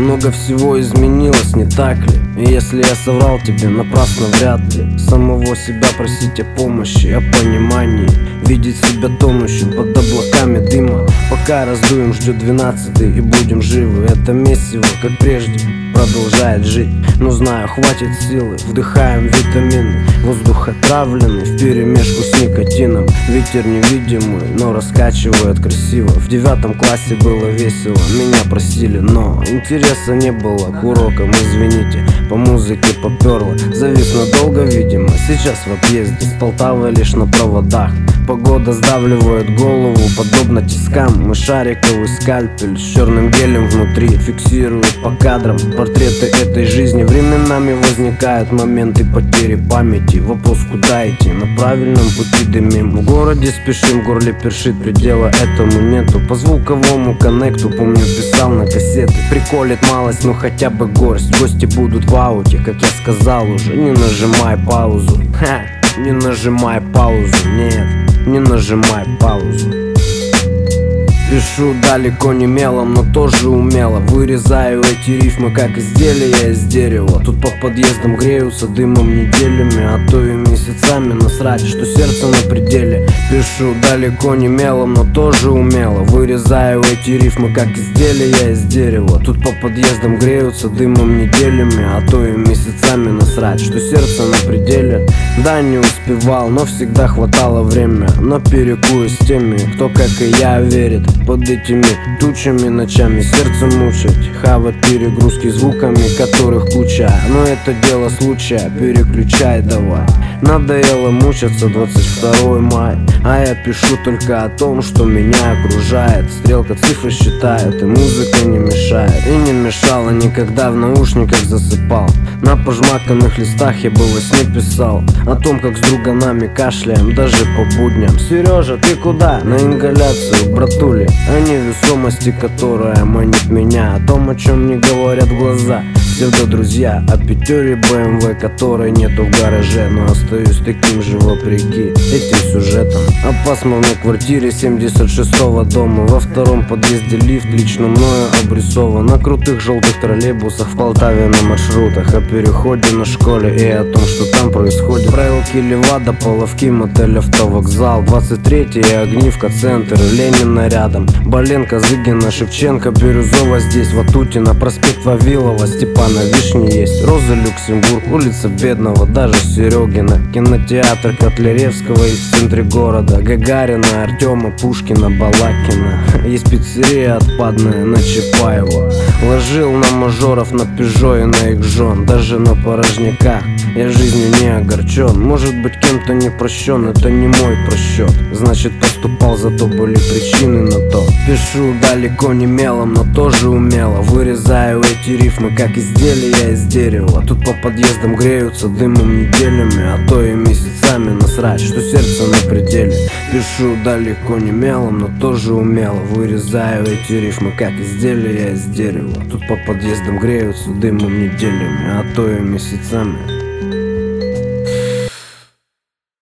Много всего изменилось, не так ли? И если я соврал тебе, напрасно вряд ли. Самого себя просить о помощи, о понимании, видеть себя тонущим под облаками дыма. Пока раздуем, ждет 12-й и будем живы. Это месиво, как прежде, продолжает жить. Но знаю, хватит силы, вдыхаем витамины. Воздух отравленный вперемешку с никотином. Ветер невидимый, но раскачивает красиво. В 9 классе было весело, меня просили, но интереса не было к урокам, извините. По музыке поперло, завис надолго, видимо. Сейчас в отъезде, с Полтавой лишь на проводах. Погода сдавливает голову, подобно тискам. Мы шариковый скальпель с черным гелем внутри фиксирует по кадрам портреты этой жизни. Временами возникают моменты потери памяти. Вопрос, куда идти, на правильном пути дымим. В городе спешим, в горле першит, предела этому нету. По звуковому коннекту, помню, писал на кассеты. Приколит малость, но хотя бы горсть. Гости будут в ауте, как я сказал уже. Не нажимай паузу, не нажимай паузу, нет, не нажимай паузу. Пишу далеко не мелом, но тоже умело. Вырезаю эти рифмы, как изделия из дерева. Тут по подъездам греются дымом неделями, а то и месяцами. Насрать, что сердце на пределе. Пишу далеко не мелом, но тоже умело. Вырезаю эти рифмы, как изделия из дерева. Тут по подъездам греются дымом неделями, а то и месяцами. Насрать, что сердце на пределе. Да, не успевал, но всегда хватало время на перекуры с теми, кто, как и я, верит. Под этими тучами ночами сердце мучать, хавать перегрузки звуками, которых куча. Но это дело случая, переключай давай. Надоело мучаться, 22 мая, а я пишу только о том, что меня окружает. Стрелка цифры считает, и музыка не мешает. И не мешала никогда, в наушниках засыпал. На пожмаканных листах я было с ней писал о том, как с друганами кашляем, даже по будням. Сережа, ты куда? На ингаляцию, братули. О невесомости, которая манит меня, о том, о чем не говорят глаза псевдо-друзья, о пятере BMW, которой нету в гараже, но остаюсь таким же вопреки этим сюжетам. О пасмурной квартире 76-го дома, во 2-м подъезде лифт лично мною обрисован. О крутых желтых троллейбусах в Полтаве на маршрутах, о переходе на школе и о том, что там происходит. Проилки Левада, Половки, мотель Автовокзал, 23-й, Огнивка, центр, Ленина рядом, Боленко, Зыгина, Шевченко, Бирюзова здесь, Ватутина, проспект Вавилова, Степана Вишни есть, Роза, Люксембург, улица Бедного, даже Серегина, кинотеатр Котляревского есть в центре города, Гагарина, Артема, Пушкина, Балакина. Есть пиццерия отпадная на Чапаева. Ложил на мажоров, на Пежо и на их жен, даже на порожняках я жизнью не огорчен. Может быть, кем-то не прощен, это не мой просчет. Значит, поступал, зато были причины на то. Пишу далеко не мелом, но тоже умело. Вырезаю эти рифмы, как изделия из дерева. Тут по подъездам греются дымом неделями, а то и месяцами. Насрать, что сердце на пределе. Пишу далеко не мелом, но тоже умело. Вырезаю эти рифмы, как изделия из дерева. Тут по подъездам греются дымом неделями, а то и месяцами.